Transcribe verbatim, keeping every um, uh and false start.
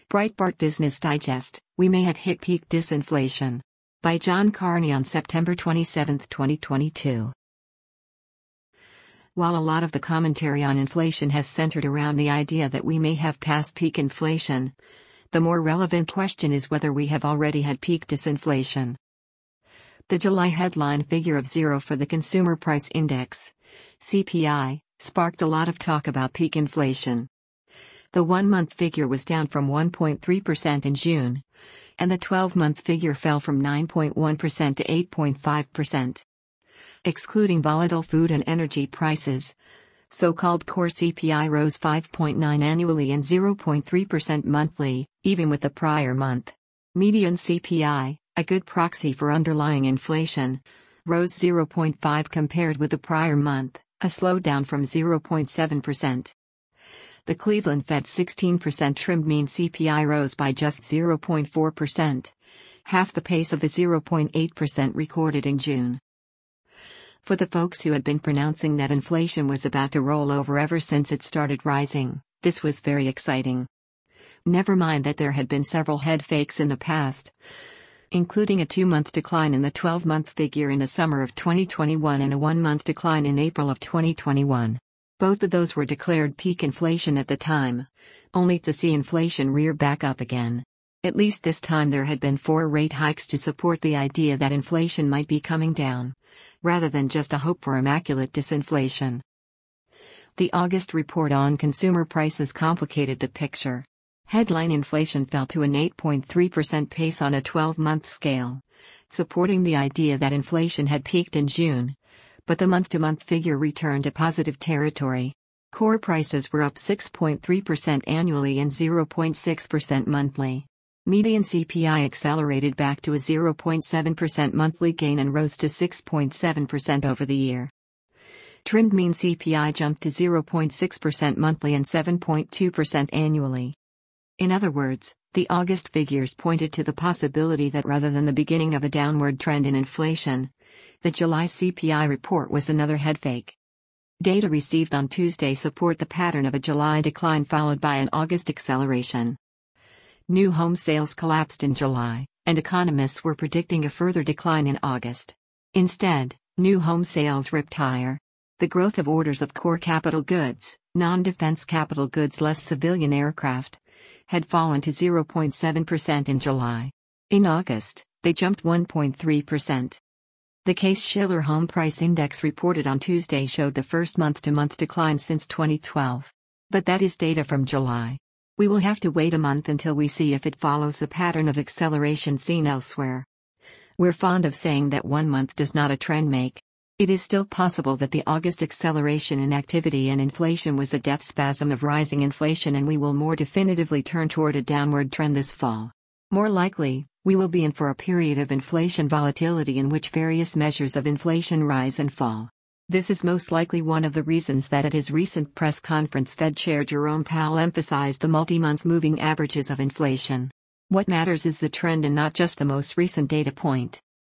Breitbart Business Digest, We May Have Hit Peak Disinflation. By John Carney on September twenty-seventh, twenty twenty-two. While a lot of the commentary on inflation has centered around the idea that we may have passed peak inflation, the more relevant question is whether we have already had peak disinflation. The July headline figure of zero for the Consumer Price Index, C P I, sparked a lot of talk about peak inflation. The one-month figure was down from one point three percent in June, and the twelve-month figure fell from nine point one percent to eight point five percent. Excluding volatile food and energy prices, so-called core C P I rose five point nine annually and zero point three percent monthly, even with the prior month. Median C P I, a good proxy for underlying inflation, rose zero point five compared with the prior month, a slowdown from zero point seven percent. The Cleveland Fed sixteen percent trimmed mean C P I rose by just zero point four percent, half the pace of the zero point eight percent recorded in June. For the folks who had been pronouncing that inflation was about to roll over ever since it started rising, this was very exciting. Never mind that there had been several head fakes in the past, including a two-month decline in the twelve-month figure in the summer of twenty twenty-one and a one-month decline in April of twenty twenty-one. Both of those were declared peak inflation at the time, only to see inflation rear back up again. At least this time there had been four rate hikes to support the idea that inflation might be coming down, rather than just a hope for immaculate disinflation. The August report on consumer prices complicated the picture. Headline inflation fell to an eight point three percent pace on a twelve-month scale, supporting the idea that inflation had peaked in June. But the month-to-month figure returned to positive territory. Core prices were up six point three percent annually and zero point six percent monthly. Median C P I accelerated back to a zero point seven percent monthly gain and rose to six point seven percent over the year. Trimmed mean C P I jumped to zero point six percent monthly and seven point two percent annually. In other words, the August figures pointed to the possibility that rather than the beginning of a downward trend in inflation, the July C P I report was another headfake. Data received on Tuesday support the pattern of a July decline followed by an August acceleration. New home sales collapsed in July, and economists were predicting a further decline in August. Instead, new home sales ripped higher. The growth of orders of core capital goods, non-defense capital goods less civilian aircraft, had fallen to zero point seven percent in July. In August, they jumped one point three percent. The Case-Shiller Home Price Index reported on Tuesday showed the first month-to-month decline since twenty twelve. But that is data from July. We will have to wait a month until we see if it follows the pattern of acceleration seen elsewhere. We're fond of saying that one month does not a trend make. It is still possible that the August acceleration in activity and inflation was a death spasm of rising inflation and we will more definitively turn toward a downward trend this fall. More likely, we will be in for a period of inflation volatility in which various measures of inflation rise and fall. This is most likely one of the reasons that at his recent press conference Fed Chair Jerome Powell emphasized the multi-month moving averages of inflation. What matters is the trend and not just the most recent data point.